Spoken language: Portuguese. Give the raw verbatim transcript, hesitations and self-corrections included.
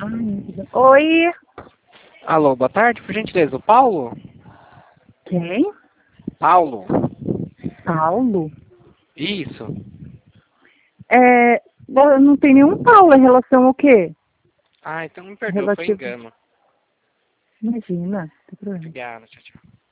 Ai, oi. Alô, boa tarde, por gentileza, o Paulo? Quem? Paulo. Paulo? Isso. É, bom, não tem nenhum Paulo em relação ao quê? Ah, então me perdoa, foi Relativo. engano. Imagina, não tem problema. Obrigado, tchau, tchau.